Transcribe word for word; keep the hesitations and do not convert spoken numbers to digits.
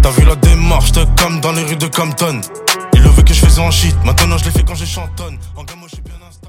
T'as vu la démarche, te comme dans les rues de Compton. Il le veut que je faisais en shit, maintenant je l'ai fait quand je chantonne. En